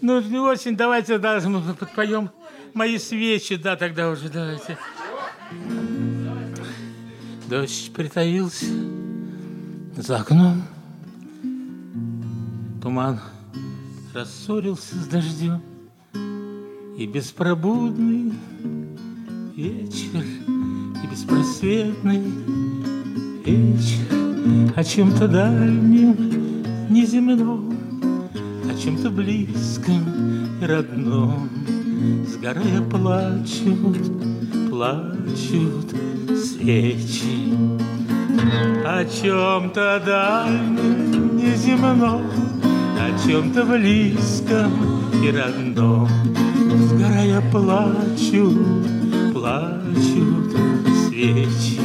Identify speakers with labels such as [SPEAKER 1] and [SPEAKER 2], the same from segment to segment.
[SPEAKER 1] Ну, не очень, давайте даже мы подпоем мои свечи, да, тогда уже давайте. Дождь притаился за окном, туман рассорился с дождем, и беспробудный вечер, и беспросветный вечер о чем-то дальнем, неземном, о чем-то близком и родном. Сгорая плачут, плачут свечи о чем-то дальнем, неземном, о чем-то близком и родном. Сгорая плачут, плачут свечи.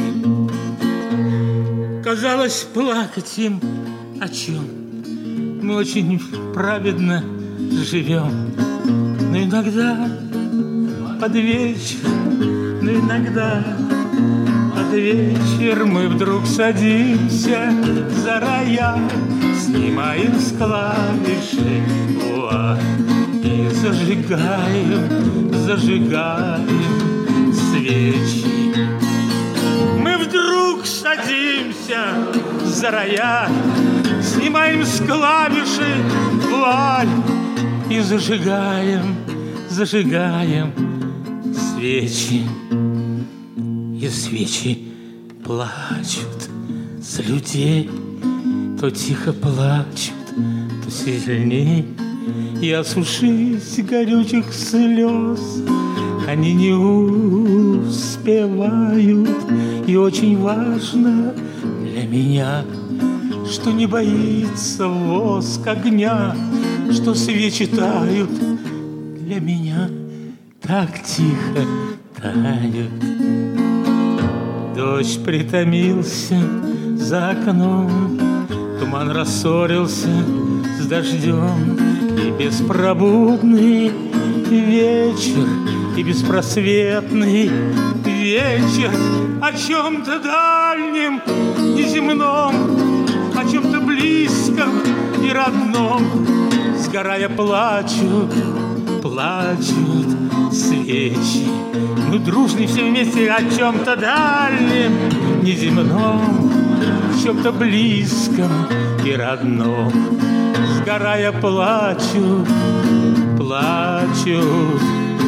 [SPEAKER 1] Казалось, плакать им о чем? Мы очень праведно живем, но иногда под вечер, но иногда под вечер мы вдруг садимся за рояль, снимаем с клавиши вуаль и зажигаем, зажигаем свечи. Мы вдруг садимся за рояль, снимаем с клавиши вуаль и зажигаем, зажигаем свечи. И свечи плачут за людей, то тихо плачут, то сильней. И осушись горючих слез они не успевают. И очень важно для меня, что не боится воск огня, что свечи тают для меня, так тихо тают. Дождь притомился за окном, туман рассорился с дождем, и беспробудный вечер, и беспросветный вечер о чем-то дальнем, неземном, о чем-то близком и родном. Сгорая плачут, плачут свечи. Мы дружны все вместе о чем-то дальнем, неземном, о чем-то близком и родном. Сгорая плачут, плачут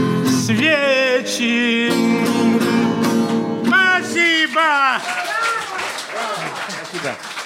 [SPEAKER 1] свечи. Спасибо! Спасибо.